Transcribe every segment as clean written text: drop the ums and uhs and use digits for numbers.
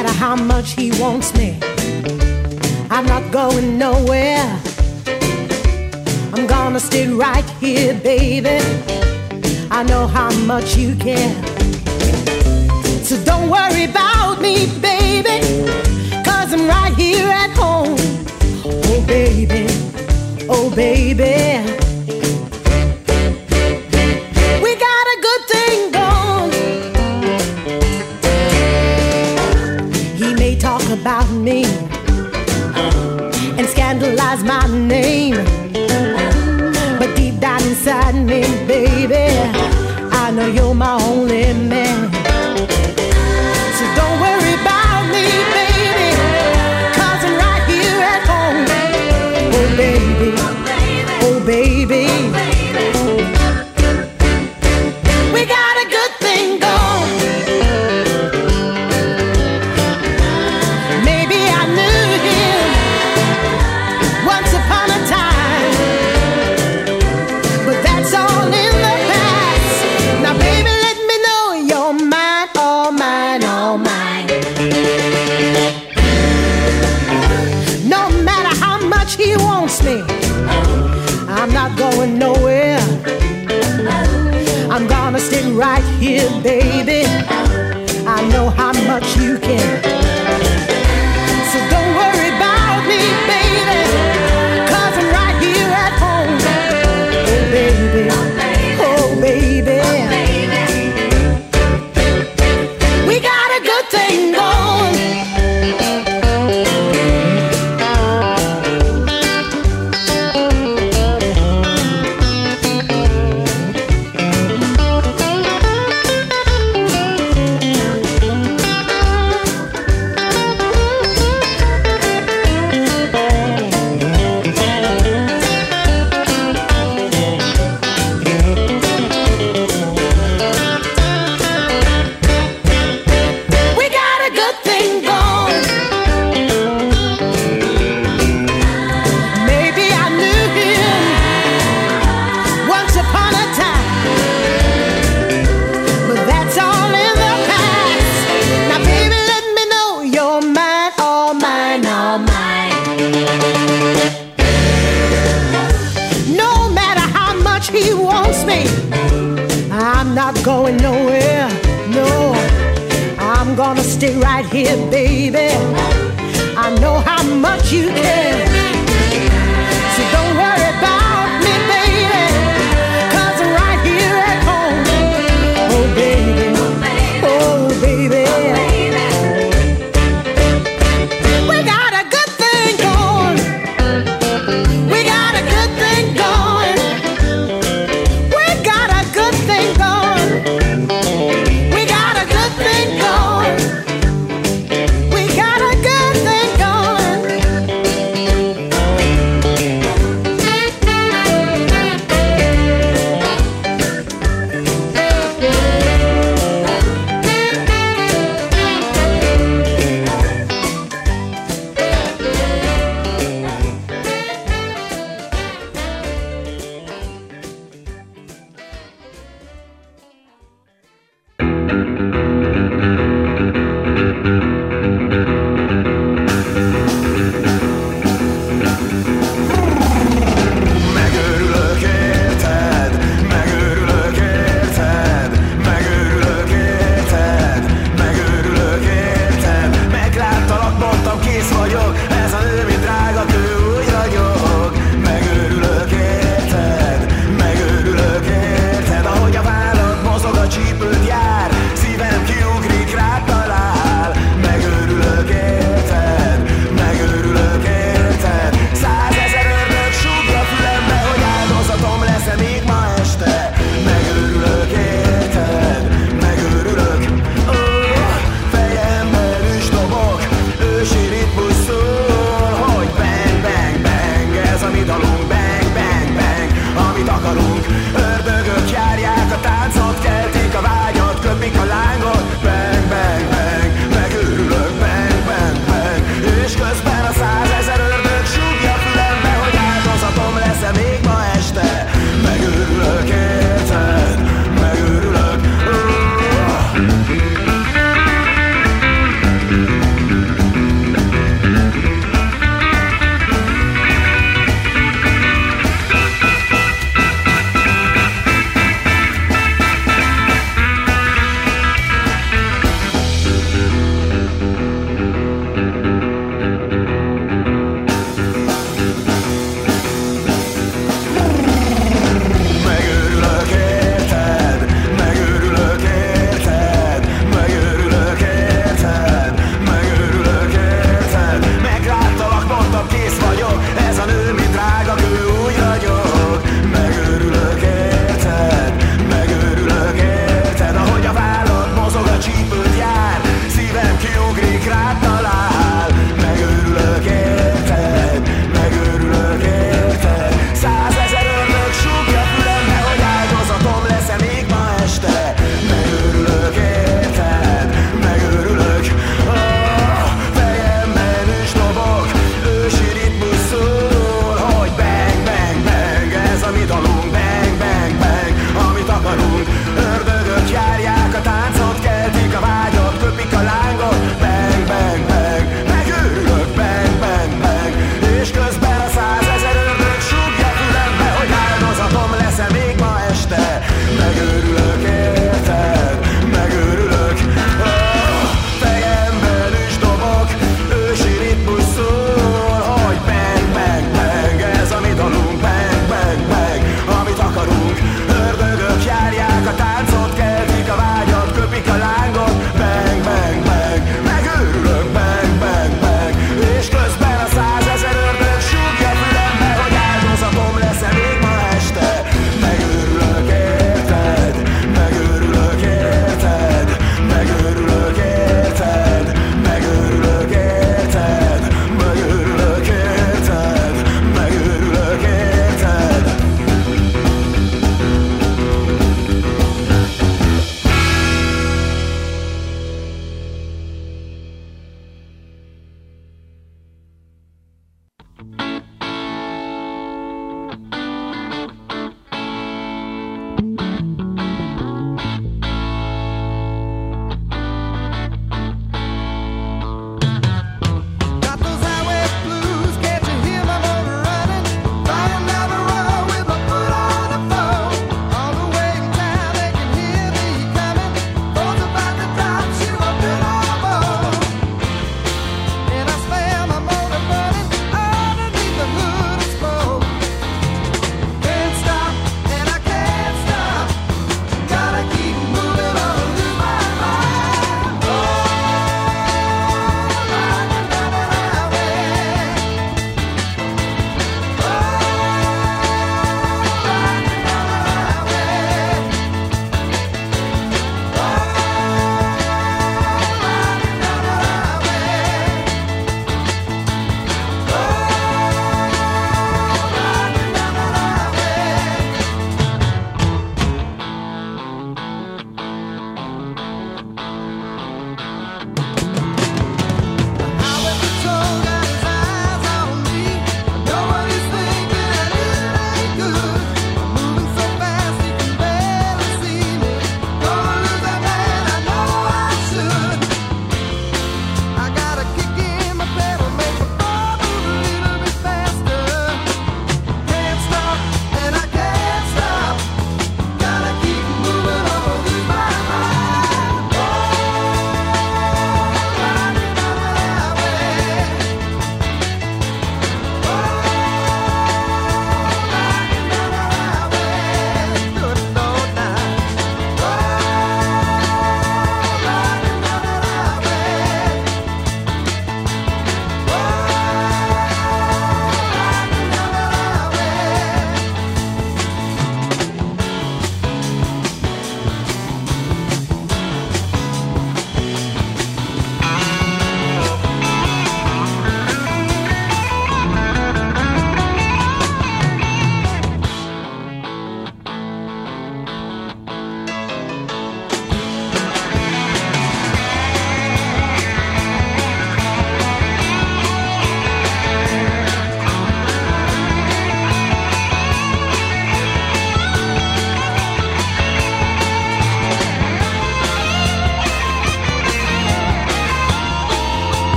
matter how much he wants me, I'm not going nowhere. I'm gonna stay right here, baby. I know how much you care. So don't worry about me, baby, 'cause I'm right here at home. Oh baby, oh baby, we got a good thing going. He may talk about me and scandalize my name, but deep down inside me, baby, I know you're my only man. So don't worry about me, baby, 'cause I'm right here at home. Oh baby, oh baby, we got a good thing going. Maybe I knew him once upon a time, but that's all in the past. Now baby, let me know you're mine, all mine, all mine. No matter how much he wants me, I'm not going nowhere. I'm gonna stay right here, baby. I know how much you care. So don't worry about me, baby, 'cause I'm right here at home. Oh baby, oh baby, we got a good thing going. We got a good thing going. Maybe I knew him once upon a time, but that's all in the past. Now baby, let me know you're mine, all mine, all mine. No matter how much he wants me, I'm not going nowhere, no. I'm gonna stay right here, baby. I know how much you care. So don't worry about me, baby, 'cause I'm right here at home. Oh baby, oh baby, we got a good thing going. We got a good thing going. We got a good thing going. We got a good thing going. We got a good thing going.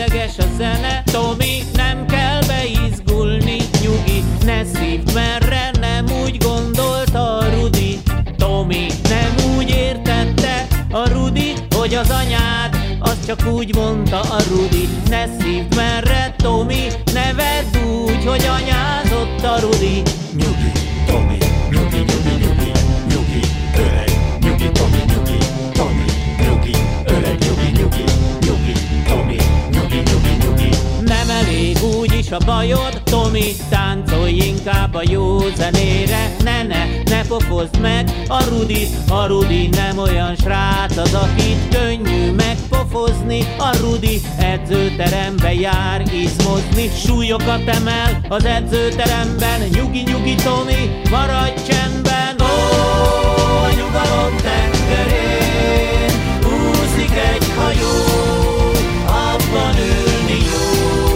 ideges a zene. Tomi, nem kell beizgulni, nyugi, ne szívd merre, nem úgy gondolta a Rudi. Tomi, nem úgy értette a Rudi, hogy az anyád, az csak úgy mondta a Rudi. Ne szívd merre, Tomi, ne vedd úgy, hogy anyázott a Rudi. Nyugi, Tomi, nyugi, nyugi, nyugi, nyugi, öreg, nyugi, Tomi, nyugi, Tomi, nyugi, öreg, nyugi, nyugi, nyugi, Tomi, nyugi, nyugi, nyugi. Nem elég úgyis a bajod, Tomi, táncolj inkább a jó zenére. Ne pofozd meg a Rudi nem olyan srác, az akit könnyű megpofozni. A Rudi edzőterembe jár izmozni, súlyokat emel az edzőteremben. Nyugi, nyugi, Tomi, maradj csendben. Ó, a nyugalom tengerén úszik egy hajó, abban ülni jó.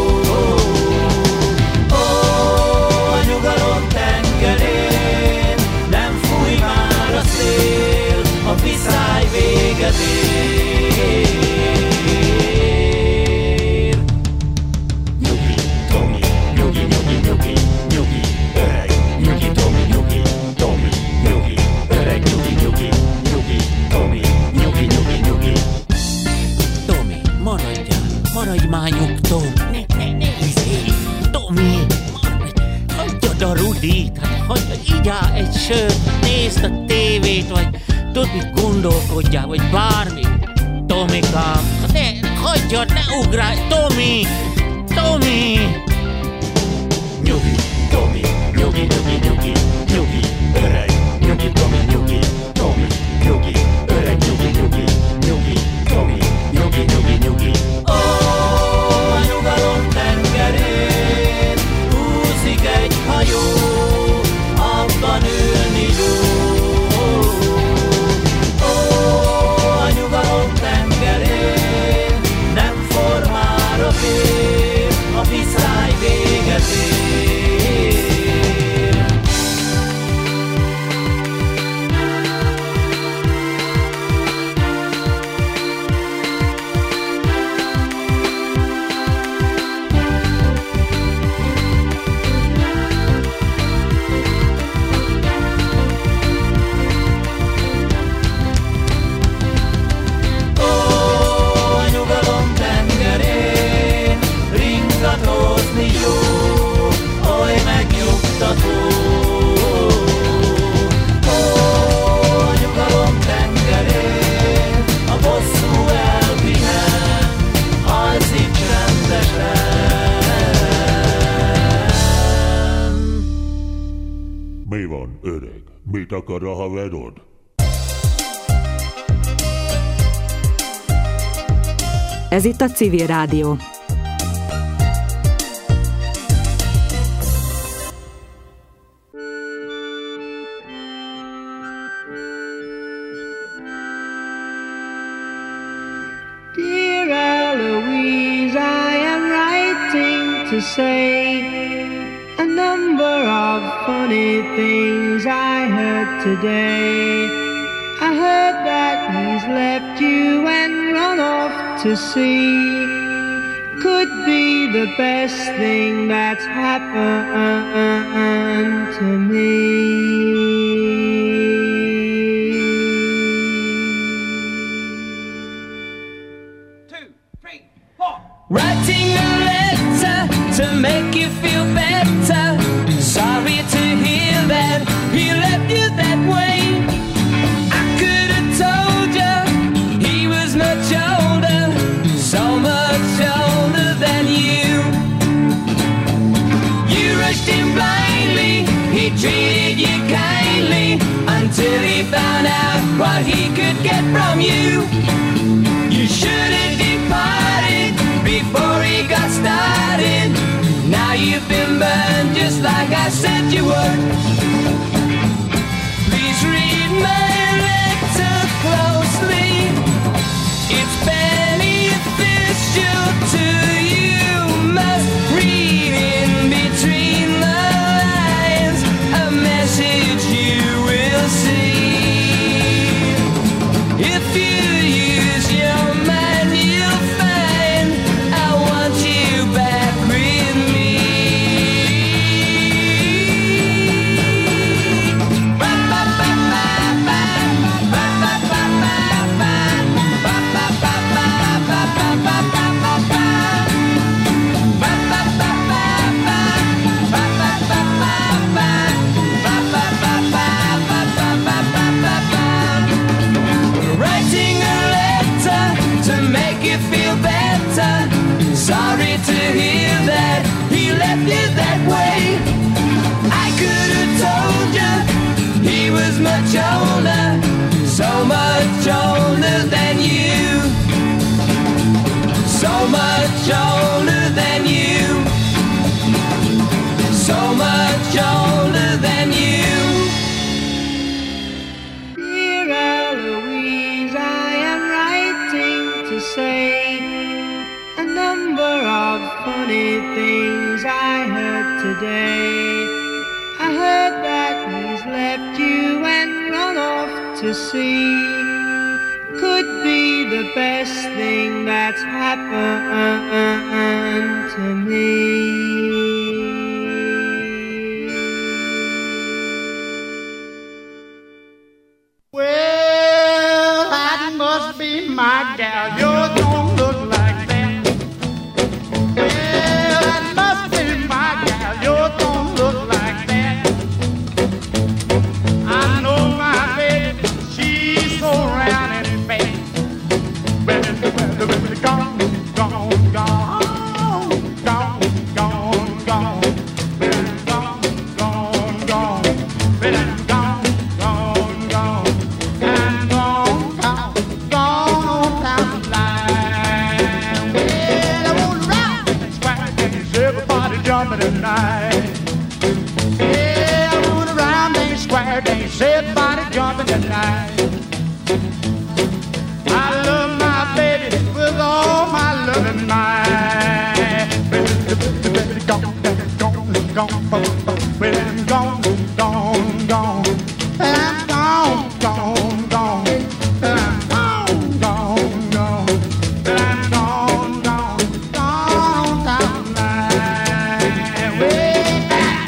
Ó, a nyugalom tengerén nem fúj már a szél, a viszály véget ér. Nyugi, Tomi, nyugi, nyugi, nyugi, nyugi, öreg, nyugi, Tomi, nyugi, Tomi, nyugi, öreg, nyugi, nyugi, nyugi, Tomi, nyugi, nyugi, nyugi. Tomi, maradj már nyugton. Ne hiszél. Tomi, hagyjad a Rudit, így áll egy sört, nézd a tévét, vagy tudod mit, gondolkodjál, vagy bármi. Tomikám, ne, hagyjad, ne ugrálj, Tomi! Nyugi, Tomi, nyugi, nyugi, nyugi, nyugi, öreg, nyugi, Tomi, nyugi, Tomi, nyugi, öreg, nyugi, nyugi, nyugi, Tomi, nyugi, nyugi, nyugi. Ó, a nyugalom tengerén úszik egy hajó, abban ülni jó. Ó, a nyugalom tengerén nem formál a fél, a viszály véget ér. Mi van, öreg? Mit akar a haverod? Ez itt a Civil Rádió. Dear Eloise, I am writing to say a number of funny things I heard today. I heard that he's left you and run off to sea. Could be the best thing that's happened to me. Writing a letter to make you feel better. Sorry to hear that he left you that way. I could have told you he was much older, so much older than you. You rushed him blindly, he treated you kindly, until he found out what he could get from you. You should have departed before he got started. Now you've been burned just like I said you would. Please read my letter closely. It's beneficial to you. Must read in between the lines a message you will see. If you much older than you. So much older than you. Dear Eloise, I am writing to say a number of funny things I heard today. I heard that he's left you and run off to sea. Could be the best thing that's happened to me. Well, that must be my gal. You don't look like that. Well, that must be my gal. You don't look like that. I know my baby, she's so round and fat. Well, gone, gone, gone, gone, gone, gone. Well, gone, gone, gone. Well, gone, gone, gone. And gone, gone, gone on down the line. Well, I wanna rock and square dance, everybody jumping tonight. Yeah, I wanna round and square dance, everybody jumping tonight. I love my baby with all my loving might. Gone, gone, gone, well, I'm gone, gone, gone. I'm gone, gone, gone. I'm gone, gone, gone. I'm gone, gone, gone down the line. Way back.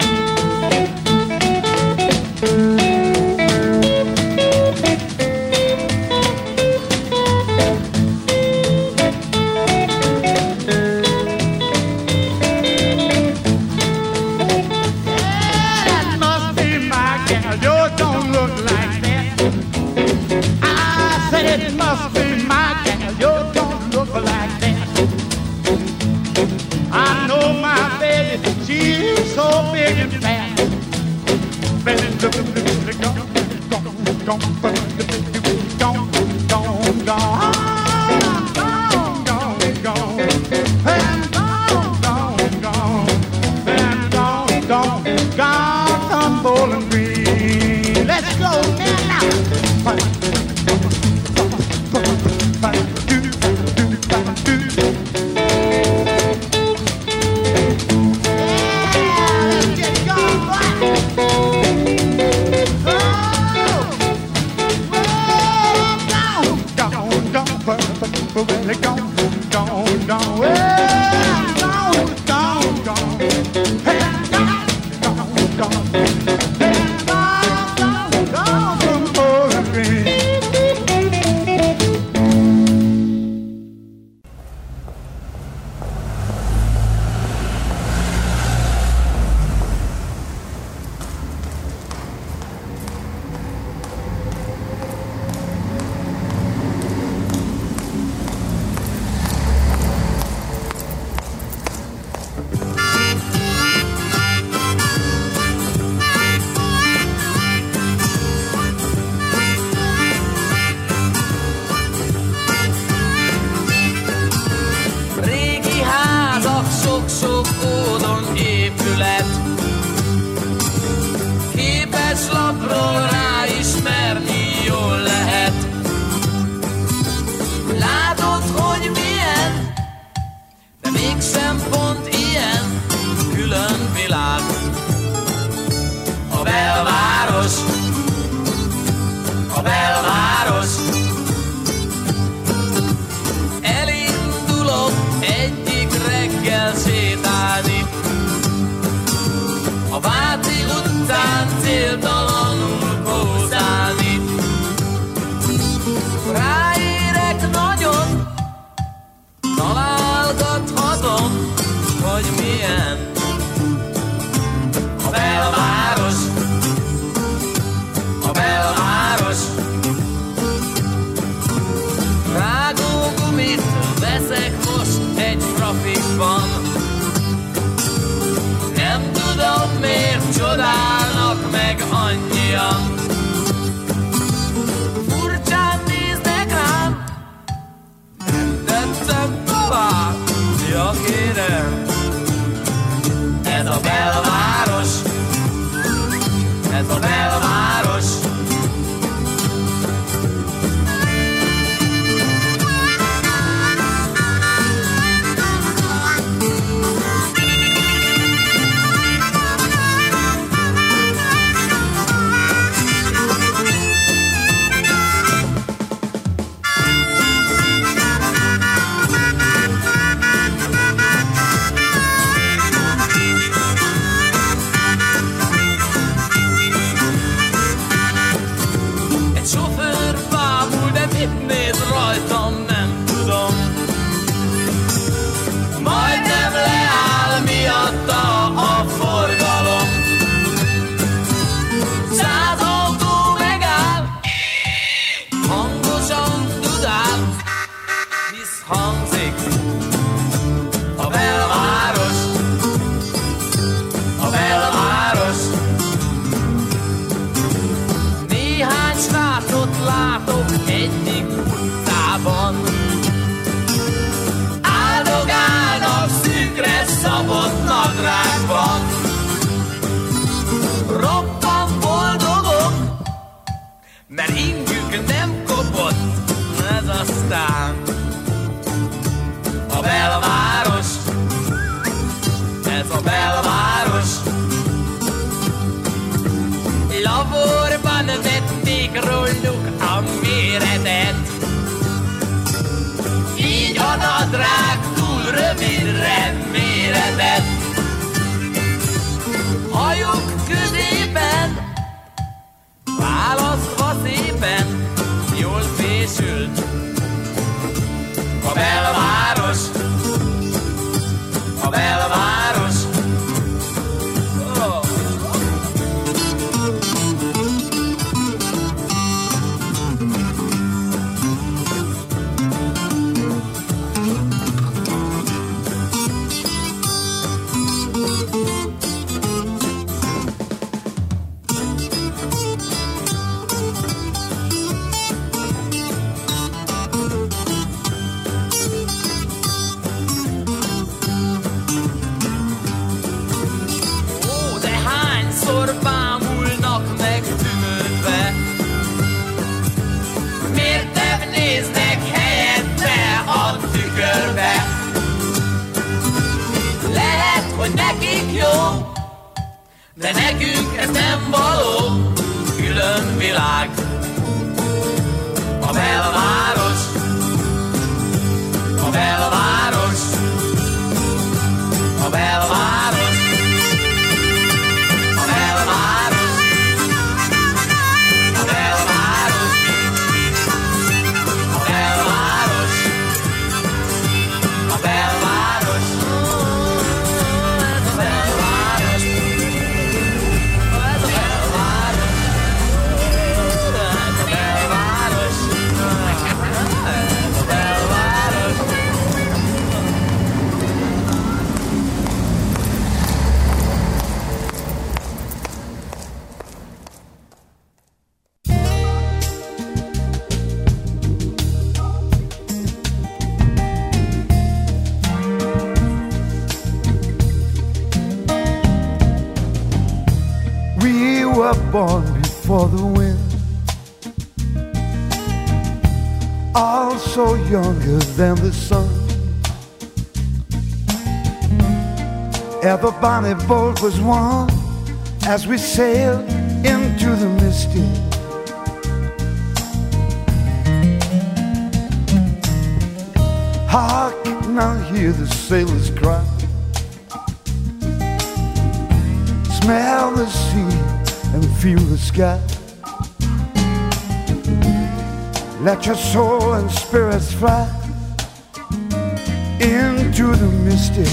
That must be my gal. You don't look like that. I said it must be my gal. You don't look like that. I know my baby, she's so big and fat. Let's go now. Sok-sok ódon épület, képeslapról ráismerni jól lehet. Látod, hogy milyen, de mégsem pont ilyen, külön világ. A belváros, a belváros. Elindulok egyik reggel sétálni, a Váci utcán céltalanul kózálni. Ráérek nagyon, találgathatom, hogy milyen a belváros, a belváros. Rágógumit veszek most egy frafikban, nem tudom miért csodálnak meg annyian. Furcsán néznek rám, nem tettem tovább. Ja kérem, ez a belváros, ez a belváros. Mert ingük nem kopott, ez aztán a belváros, ez a belváros. Laborban vették róluk a méretet, így a nadrág túl rövidre méretett. Hajuk középen választva szépen, jól fésült a belváros, a belváros. Oh. Bámulnak meg tűnődve, miért nem néznek helyette a tükörbe? Lehet, hogy nekik jó, de nekünk ez nem való. Külön világ a belváros, a belváros, a belváros. Born before the wind, also younger than the sun. Ever bonny boat was one as we sailed into the misty. Hark, now hear the sailors cry. Smell the sea and feel the sky. Let your soul and spirits fly into the misty